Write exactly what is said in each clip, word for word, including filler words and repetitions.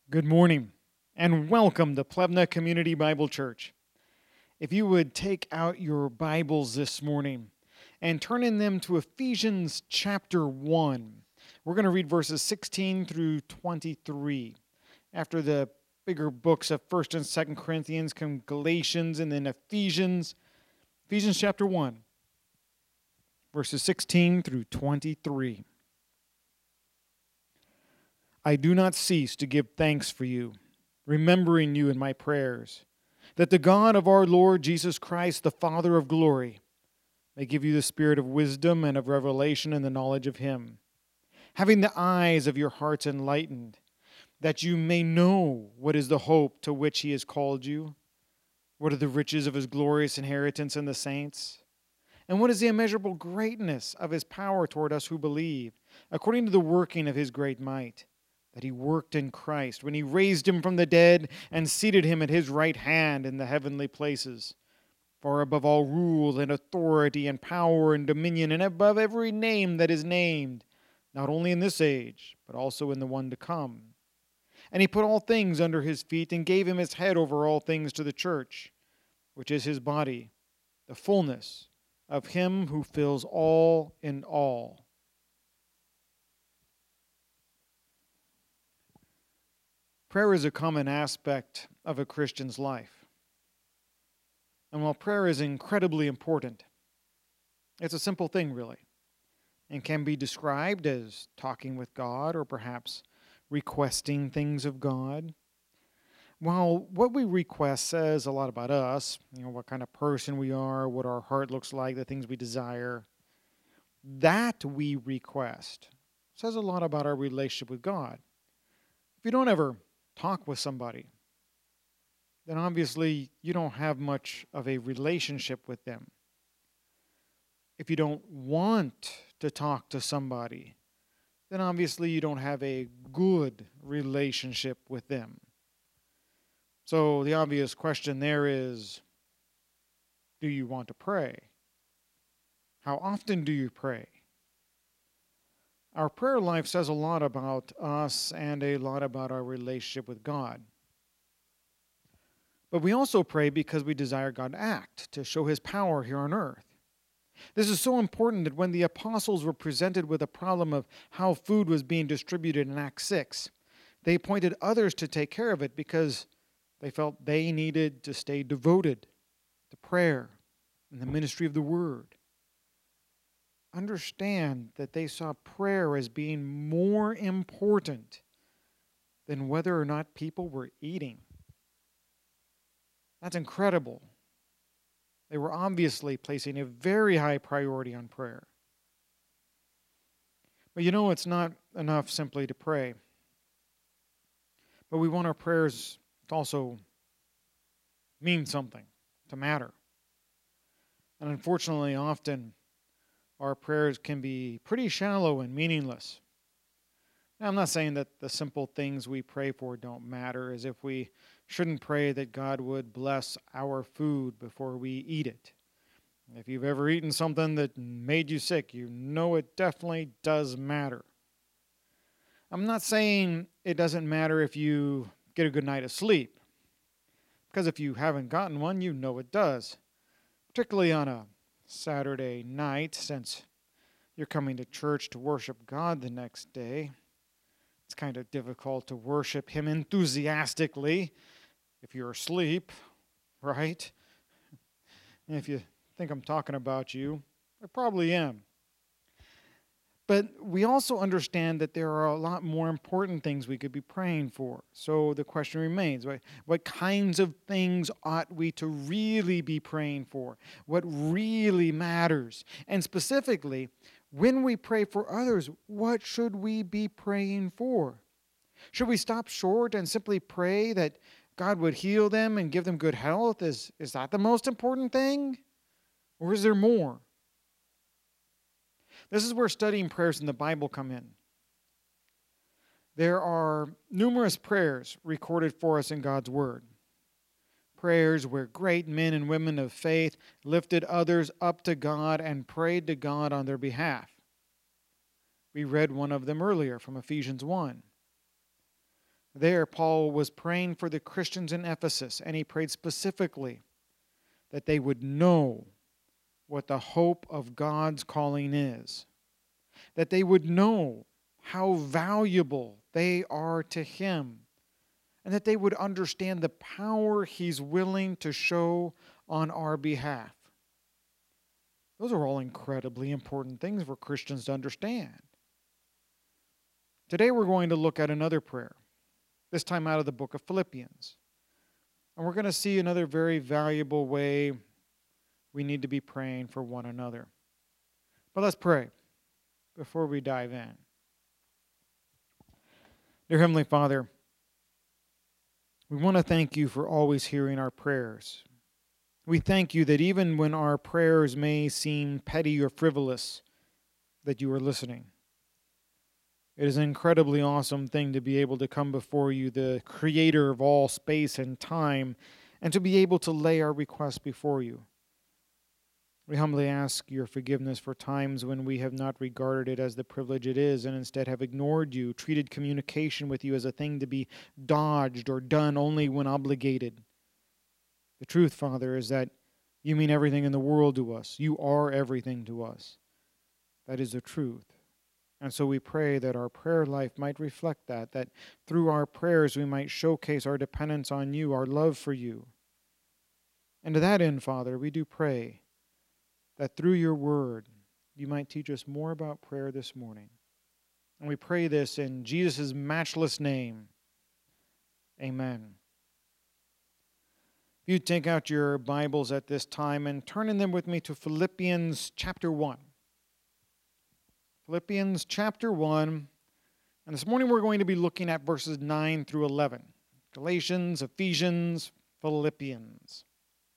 Good morning and welcome to Plevna Community Bible Church. If you would take out your Bibles this morning and turn in them to Ephesians chapter one, we're going to read verses sixteen through twenty-three. After the bigger books of first and second Corinthians come Galatians and then Ephesians. Ephesians chapter one, verses sixteen through twenty-three. I do not cease to give thanks for you, remembering you in my prayers, that the God of our Lord Jesus Christ, the Father of glory, may give you the spirit of wisdom and of revelation in the knowledge of him, having the eyes of your hearts enlightened, that you may know what is the hope to which he has called you, what are the riches of his glorious inheritance in the saints, and what is the immeasurable greatness of his power toward us who believe, according to the working of his great might, that he worked in Christ when he raised him from the dead and seated him at his right hand in the heavenly places, far above all rule and authority and power and dominion, and above every name that is named, not only in this age, but also in the one to come. And he put all things under his feet and gave him his head over all things to the church, which is his body, the fullness of him who fills all in all. Prayer is a common aspect of a Christian's life. And while prayer is incredibly important, it's a simple thing, really, and can be described as talking with God or perhaps requesting things of God. While what we request says a lot about us, you know, what kind of person we are, what our heart looks like, the things we desire, that we request says a lot about our relationship with God. If you don't ever talk with somebody, then obviously you don't have much of a relationship with them. If you don't want to talk to somebody, then obviously you don't have a good relationship with them. So the obvious question there is, do you want to pray? How often do you pray? Our prayer life says a lot about us and a lot about our relationship with God. But we also pray because we desire God to act, to show his power here on earth. This is so important that when the apostles were presented with a problem of how food was being distributed in Acts six, they appointed others to take care of it because they felt they needed to stay devoted to prayer and the ministry of the word. Understand that they saw prayer as being more important than whether or not people were eating. That's incredible. They were obviously placing a very high priority on prayer. But you know, it's not enough simply to pray. But we want our prayers to also mean something, to matter. And unfortunately, often, our prayers can be pretty shallow and meaningless. Now, I'm not saying that the simple things we pray for don't matter, as if we shouldn't pray that God would bless our food before we eat it. If you've ever eaten something that made you sick, you know it definitely does matter. I'm not saying it doesn't matter if you get a good night of sleep, because if you haven't gotten one, you know it does, particularly on a Saturday night, since you're coming to church to worship God the next day. It's kind of difficult to worship him enthusiastically if you're asleep, right? And if you think I'm talking about you, I probably am. But we also understand that there are a lot more important things we could be praying for. So the question remains, what, what kinds of things ought we to really be praying for? What really matters? And specifically, when we pray for others, what should we be praying for? Should we stop short and simply pray that God would heal them and give them good health? Is, is that the most important thing? Or is there more? This is where studying prayers in the Bible come in. There are numerous prayers recorded for us in God's Word. Prayers where great men and women of faith lifted others up to God and prayed to God on their behalf. We read one of them earlier from Ephesians one. There, Paul was praying for the Christians in Ephesus, and he prayed specifically that they would know what the hope of God's calling is, that they would know how valuable they are to Him, and that they would understand the power He's willing to show on our behalf. Those are all incredibly important things for Christians to understand. Today we're going to look at another prayer, this time out of the book of Philippians. And we're going to see another very valuable way we need to be praying for one another. But let's pray before we dive in. Dear Heavenly Father, we want to thank You for always hearing our prayers. We thank You that even when our prayers may seem petty or frivolous, that You are listening. It is an incredibly awesome thing to be able to come before You, the Creator of all space and time, and to be able to lay our requests before You. We humbly ask Your forgiveness for times when we have not regarded it as the privilege it is and instead have ignored You, treated communication with You as a thing to be dodged or done only when obligated. The truth, Father, is that You mean everything in the world to us. You are everything to us. That is the truth. And so we pray that our prayer life might reflect that, that through our prayers we might showcase our dependence on You, our love for You. And to that end, Father, we do pray that through Your word You might teach us more about prayer this morning. And we pray this in Jesus' matchless name. Amen. If you take out your Bibles at this time and turn in them with me to Philippians chapter one. Philippians chapter one, and this morning we're going to be looking at verses nine through eleven. Galatians, Ephesians, Philippians.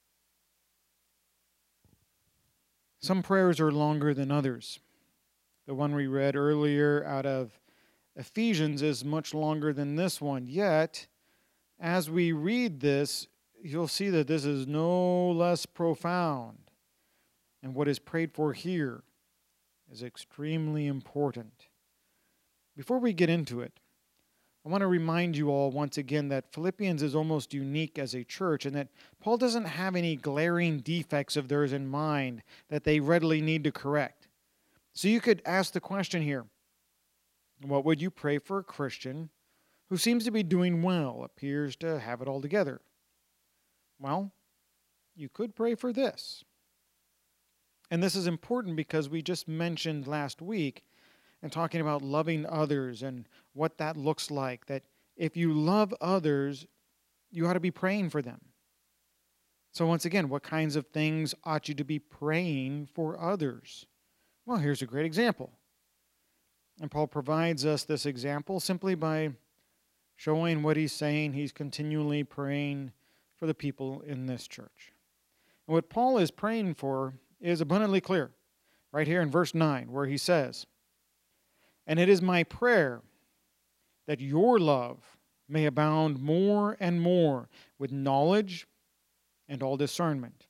Some prayers are longer than others. The one we read earlier out of Ephesians is much longer than this one. Yet, as we read this, you'll see that this is no less profound. And what is prayed for here is extremely important. Before we get into it, I want to remind you all once again that Philippians is almost unique as a church and that Paul doesn't have any glaring defects of theirs in mind that they readily need to correct. So you could ask the question here, what would you pray for a Christian who seems to be doing well, appears to have it all together? Well, you could pray for this. And this is important because we just mentioned last week and talking about loving others and what that looks like, that if you love others, you ought to be praying for them. So once again, what kinds of things ought you to be praying for others? Well, here's a great example. And Paul provides us this example simply by showing what he's saying. He's continually praying for the people in this church. And what Paul is praying for is abundantly clear right here in verse nine, where he says, "And it is my prayer that your love may abound more and more with knowledge and all discernment."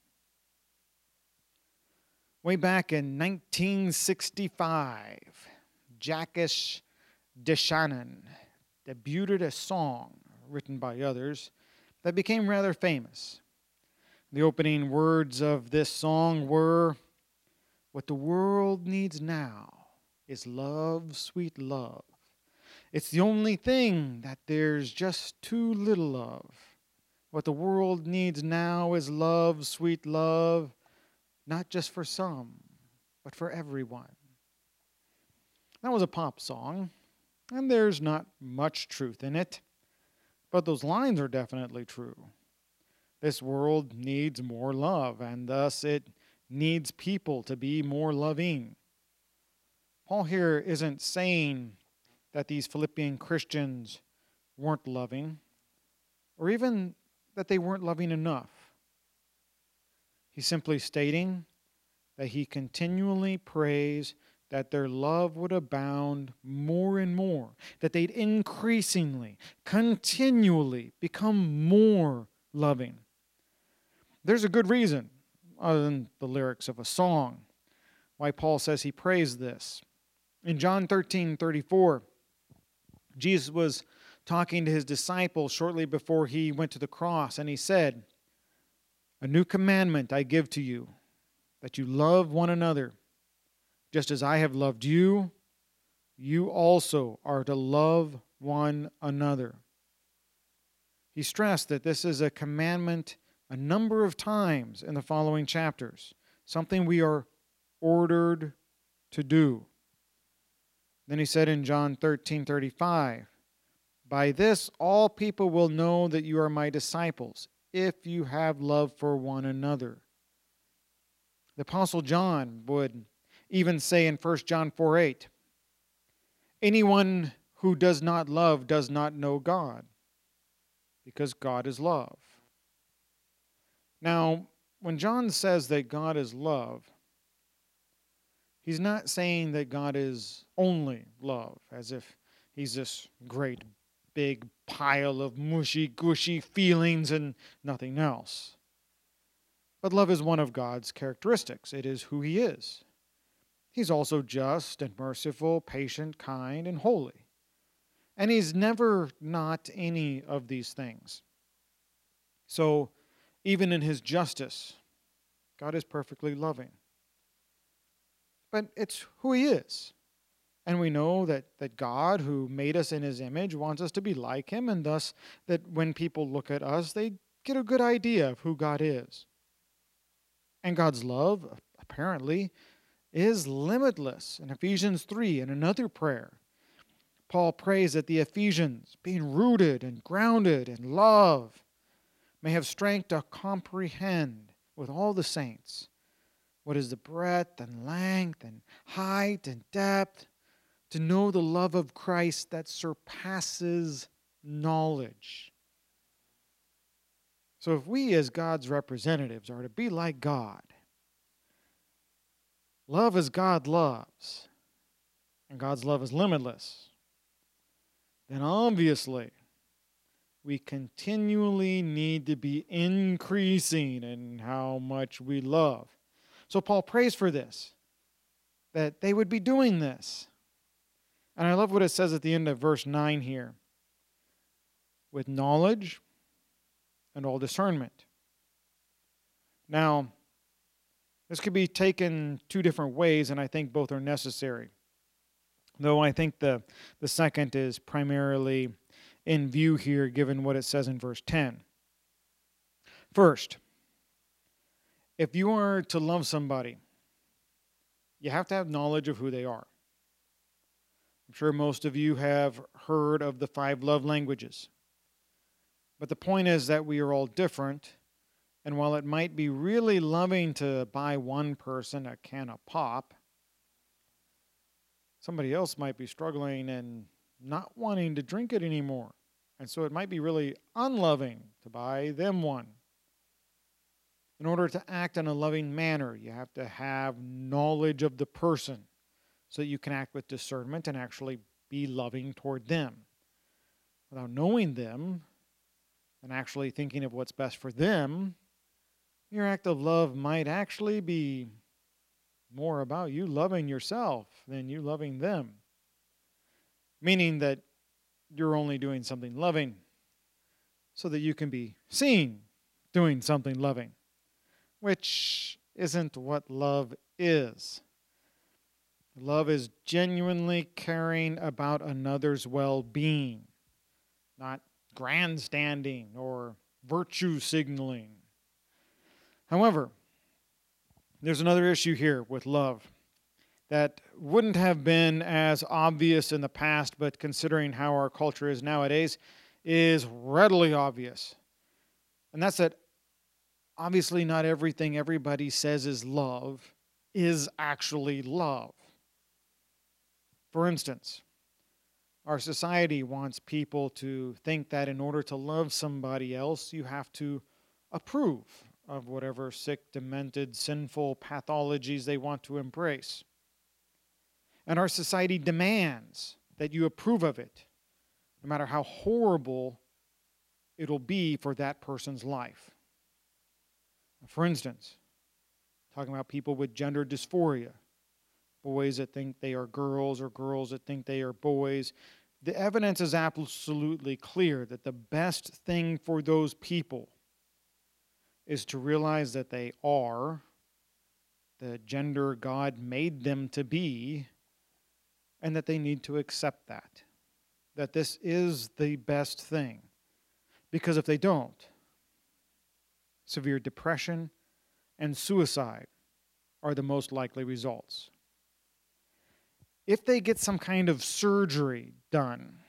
Way back in nineteen sixty-five, Jacques Deschanin debuted a song written by others that became rather famous. The opening words of this song were, "What the world needs now is love, sweet love. It's the only thing that there's just too little of. What the world needs now is love, sweet love, not just for some, but for everyone." That was a pop song, and there's not much truth in it, but those lines are definitely true. This world needs more love, and thus it needs people to be more loving. Paul here isn't saying that these Philippian Christians weren't loving, or even that they weren't loving enough. He's simply stating that he continually prays that their love would abound more and more, that they'd increasingly, continually become more loving. There's a good reason, other than the lyrics of a song, why Paul says he prays this. In John thirteen thirty-four, Jesus was talking to his disciples shortly before he went to the cross, and he said, "A new commandment I give to you, that you love one another. Just as I have loved you, you also are to love one another." He stressed that this is a commandment a number of times in the following chapters, something we are ordered to do. Then he said in John thirteen thirty-five, "By this all people will know that you are my disciples, if you have love for one another." The Apostle John would even say in First John four eight, "Anyone who does not love does not know God, because God is love." Now, when John says that God is love, he's not saying that God is only love, as if he's this great big pile of mushy, gushy feelings and nothing else. But love is one of God's characteristics. It is who he is. He's also just and merciful, patient, kind, and holy. And he's never not any of these things. So, even in his justice, God is perfectly loving. But it's who he is. And we know that, that God, who made us in his image, wants us to be like him, and thus that when people look at us, they get a good idea of who God is. And God's love, apparently, is limitless. In Ephesians three, in another prayer, Paul prays that the Ephesians, being rooted and grounded in love, may have strength to comprehend with all the saints what is the breadth and length and height and depth, to know the love of Christ that surpasses knowledge. So if we as God's representatives are to be like God, love as God loves, and God's love is limitless, then obviously we continually need to be increasing in how much we love. So Paul prays for this, that they would be doing this. And I love what it says at the end of verse nine here. With knowledge and all discernment. Now, this could be taken two different ways, and I think both are necessary. Though I think the, the second is primarily in view here, given what it says in verse ten. First, if you are to love somebody, you have to have knowledge of who they are. I'm sure most of you have heard of the five love languages. But the point is that we are all different, and while it might be really loving to buy one person a can of pop, somebody else might be struggling and not wanting to drink it anymore. And so it might be really unloving to buy them one. In order to act in a loving manner, you have to have knowledge of the person so that you can act with discernment and actually be loving toward them. Without knowing them and actually thinking of what's best for them, your act of love might actually be more about you loving yourself than you loving them. Meaning that you're only doing something loving so that you can be seen doing something loving, which isn't what love is. Love is genuinely caring about another's well-being, not grandstanding or virtue signaling. However, there's another issue here with love that wouldn't have been as obvious in the past, but considering how our culture is nowadays, is readily obvious. And that's that obviously not everything everybody says is love is actually love. For instance, our society wants people to think that in order to love somebody else, you have to approve of whatever sick, demented, sinful pathologies they want to embrace. And our society demands that you approve of it, no matter how horrible it'll be for that person's life. For instance, talking about people with gender dysphoria, boys that think they are girls or girls that think they are boys, the evidence is absolutely clear that the best thing for those people is to realize that they are the gender God made them to be, and that they need to accept that. That this is the best thing. Because if they don't, severe depression and suicide are the most likely results. If they get some kind of surgery done,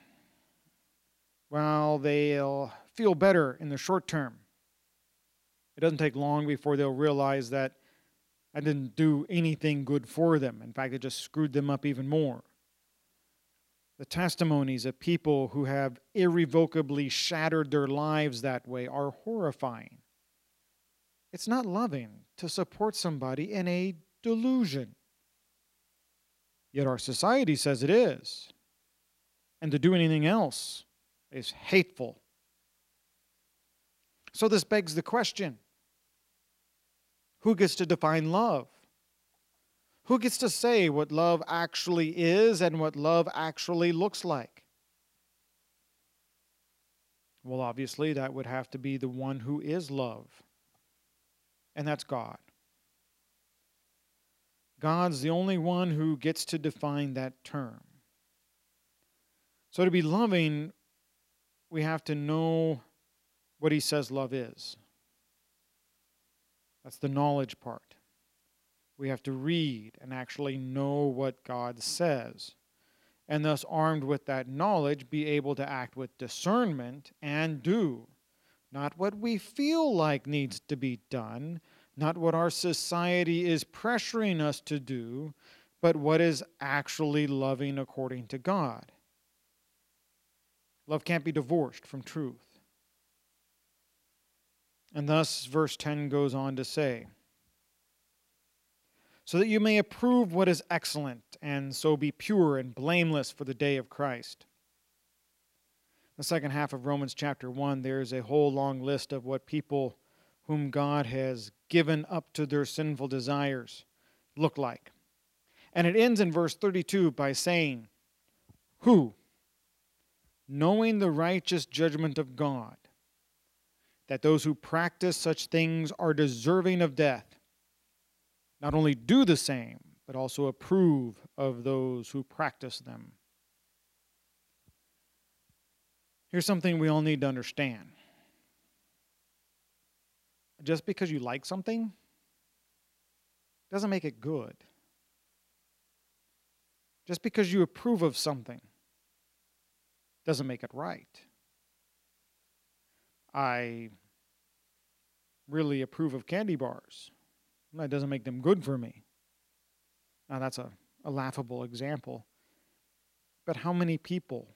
well, they'll feel better in the short term. It doesn't take long before they'll realize that I didn't do anything good for them. In fact, it just screwed them up even more. The testimonies of people who have irrevocably shattered their lives that way are horrifying. It's not loving to support somebody in a delusion. Yet our society says it is. And to do anything else is hateful. So this begs the question, who gets to define love? Who gets to say what love actually is and what love actually looks like? Well, obviously, that would have to be the one who is love. And that's God. God's the only one who gets to define that term. So to be loving, we have to know what he says love is. That's the knowledge part. We have to read and actually know what God says. And thus, armed with that knowledge, be able to act with discernment and do. Not what we feel like needs to be done, not what our society is pressuring us to do, but what is actually loving according to God. Love can't be divorced from truth. And thus, verse ten goes on to say, so that you may approve what is excellent, and so be pure and blameless for the day of Christ. The second half of Romans chapter one, there's a whole long list of what people whom God has given up to their sinful desires look like. And it ends in verse thirty-two by saying, who, knowing the righteous judgment of God, that those who practice such things are deserving of death, not only do the same, but also approve of those who practice them. Here's something we all need to understand. Just because you like something doesn't make it good. Just because you approve of something doesn't make it right. I really approve of candy bars. That doesn't make them good for me. Now that's a, a laughable example. But how many people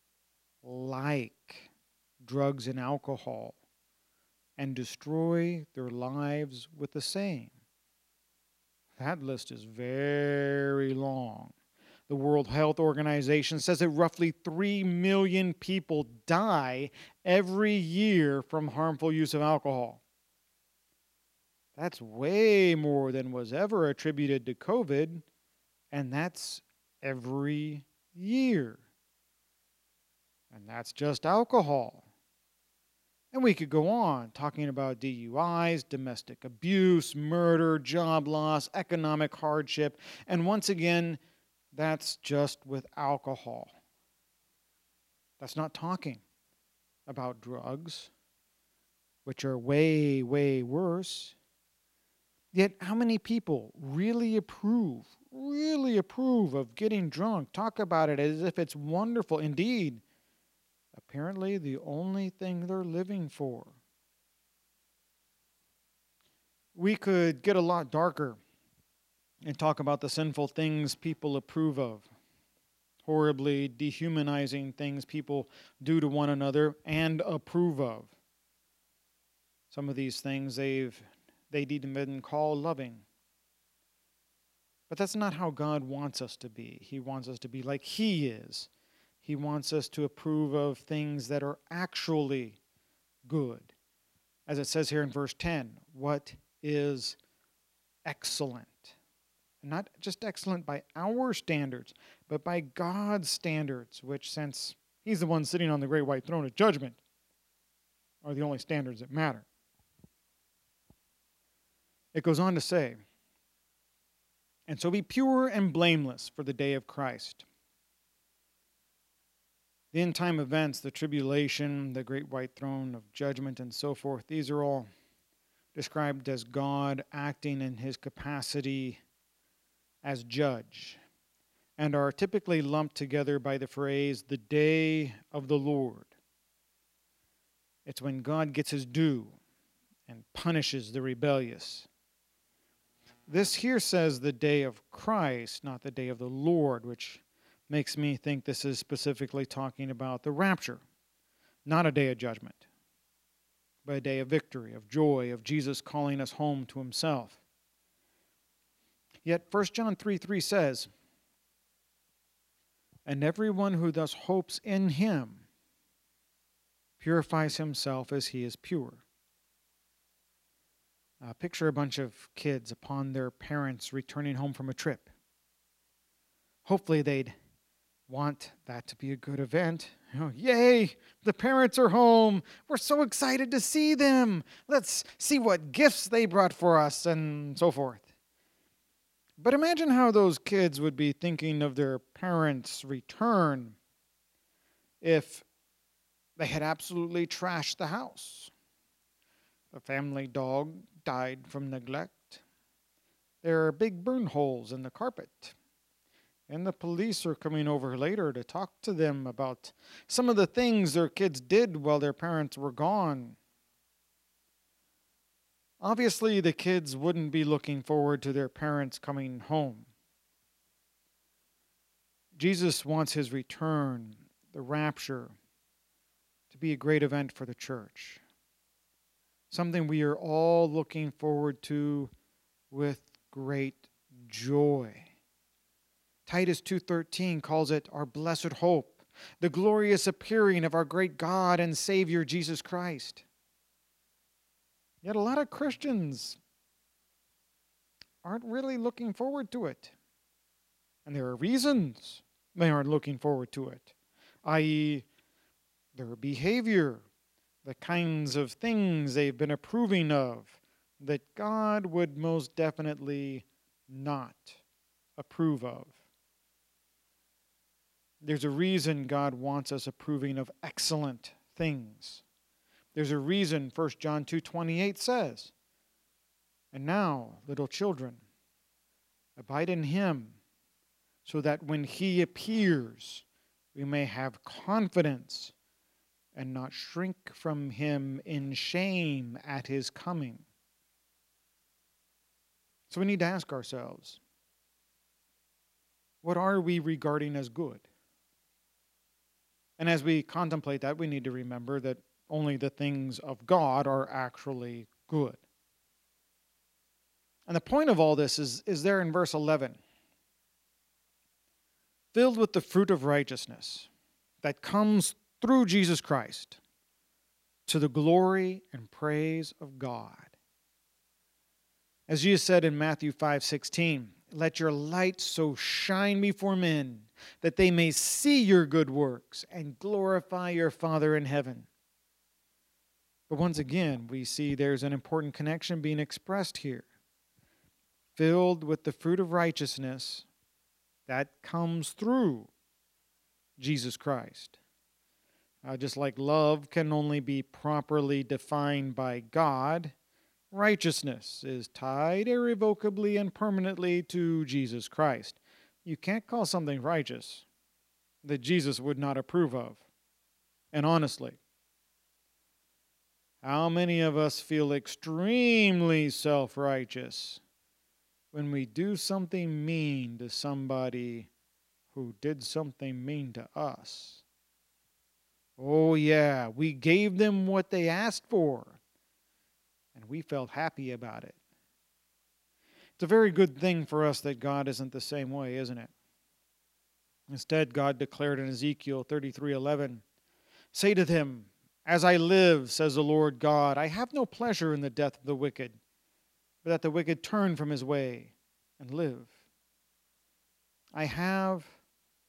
like drugs and alcohol and destroy their lives with the same? That list is very long. The World Health Organization says that roughly three million people die every year from harmful use of alcohol. That's way more than was ever attributed to COVID, and that's every year. And that's just alcohol. And we could go on talking about D U Is, domestic abuse, murder, job loss, economic hardship, and once again, that's just with alcohol. That's not talking about drugs, which are way, way worse. Yet how many people really approve, really approve of getting drunk, talk about it as if it's wonderful? Indeed, apparently the only thing they're living for. We could get a lot darker and talk about the sinful things people approve of, horribly dehumanizing things people do to one another and approve of. Some of these things they've they'd even call loving. But that's not how God wants us to be. He wants us to be like He is. He wants us to approve of things that are actually good. As it says here in verse ten, what is excellent? Not just excellent by our standards, but by God's standards, which, since He's the one sitting on the great white throne of judgment, are the only standards that matter. It goes on to say, and so be pure and blameless for the day of Christ. The end-time events, the tribulation, the great white throne of judgment, and so forth, these are all described as God acting in His capacity as judge, and are typically lumped together by the phrase, the day of the Lord. It's when God gets His due and punishes the rebellious. This here says the day of Christ, not the day of the Lord, which makes me think this is specifically talking about the rapture, not a day of judgment, but a day of victory, of joy, of Jesus calling us home to Himself. Yet First John three three says, and everyone who thus hopes in Him purifies himself as He is pure. Uh, picture a bunch of kids upon their parents returning home from a trip. Hopefully they'd want that to be a good event. You know, yay, the parents are home. We're so excited to see them. Let's see what gifts they brought for us and so forth. But imagine how those kids would be thinking of their parents' return if they had absolutely trashed the house. The family dog died from neglect. There are big burn holes in the carpet. And the police are coming over later to talk to them about some of the things their kids did while their parents were gone. Obviously, the kids wouldn't be looking forward to their parents coming home. Jesus wants His return, the rapture, to be a great event for the church. Something we are all looking forward to with great joy. Titus two thirteen calls it our blessed hope, the glorious appearing of our great God and Savior Jesus Christ. Yet a lot of Christians aren't really looking forward to it. And there are reasons they aren't looking forward to it, that is their behavior, the kinds of things they've been approving of that God would most definitely not approve of. There's a reason God wants us approving of excellent things. There's a reason First John two twenty-eight says, and now, little children, abide in Him, so that when He appears, we may have confidence and not shrink from Him in shame at His coming. So we need to ask ourselves, what are we regarding as good? And as we contemplate that, we need to remember that only the things of God are actually good. And the point of all this is, is there in verse eleven. Filled with the fruit of righteousness that comes through Jesus Christ to the glory and praise of God. As Jesus said in Matthew five sixteen, let your light so shine before men that they may see your good works and glorify your Father in heaven. But once again, we see there's an important connection being expressed here. Filled with the fruit of righteousness that comes through Jesus Christ. Uh, just like love can only be properly defined by God, righteousness is tied irrevocably and permanently to Jesus Christ. You can't call something righteous that Jesus would not approve of. And honestly, how many of us feel extremely self-righteous when we do something mean to somebody who did something mean to us? Oh yeah, we gave them what they asked for, and we felt happy about it. It's a very good thing for us that God isn't the same way, isn't it? Instead, God declared in Ezekiel thirty-three eleven, say to them, as I live, says the Lord God, I have no pleasure in the death of the wicked, but that the wicked turn from his way and live. I have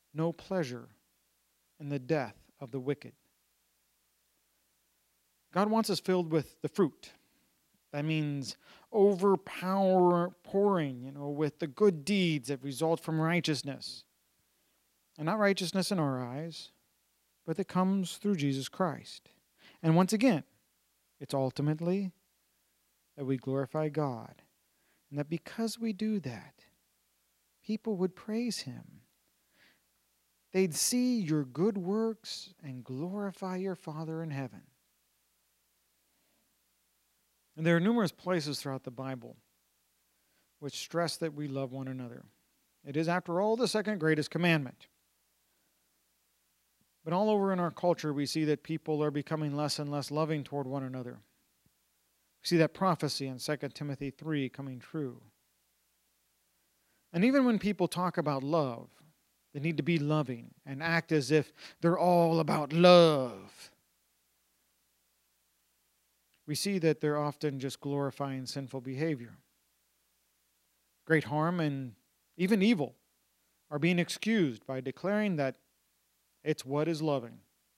no pleasure in the death of the wicked. God wants us filled with the fruit. That means overpowering, you know, with the good deeds that result from righteousness. And not righteousness in our eyes, but that comes through Jesus Christ. And once again, it's ultimately that we glorify God. And that because we do that, people would praise Him. They'd see your good works and glorify your Father in heaven. And there are numerous places throughout the Bible which stress that we love one another. It is, after all, the second greatest commandment. But all over in our culture, we see that people are becoming less and less loving toward one another. We see that prophecy in Second Timothy three coming true. And even when people talk about love, they need to be loving and act as if they're all about love. We see that they're often just glorifying sinful behavior. Great harm and even evil are being excused by declaring that it's what is loving.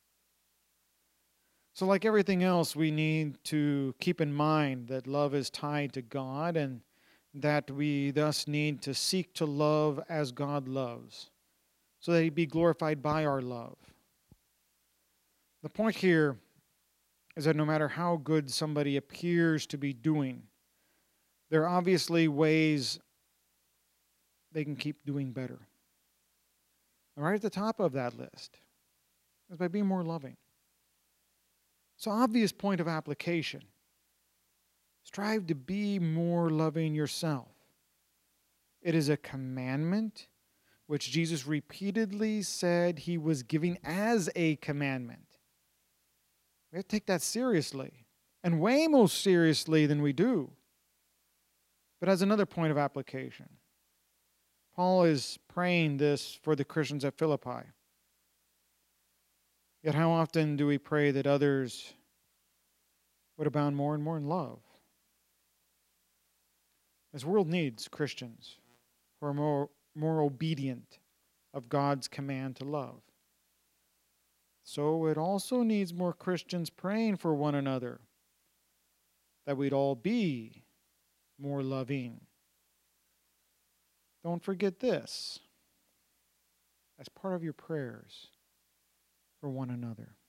So like everything else, we need to keep in mind that love is tied to God and that we thus need to seek to love as God loves, so that He be glorified by our love. The point here is that no matter how good somebody appears to be doing, there are obviously ways they can keep doing better. And right at the top of that list is by being more loving. So, obvious point of application. Strive to be more loving yourself. It is a commandment which Jesus repeatedly said He was giving as a commandment. We have to take that seriously, and way more seriously than we do. But as another point of application, Paul is praying this for the Christians at Philippi. Yet how often do we pray that others would abound more and more in love? This world needs Christians who are more, more obedient of God's command to love. So it also needs more Christians praying for one another, that we'd all be more loving. Don't forget this as part of your prayers for one another.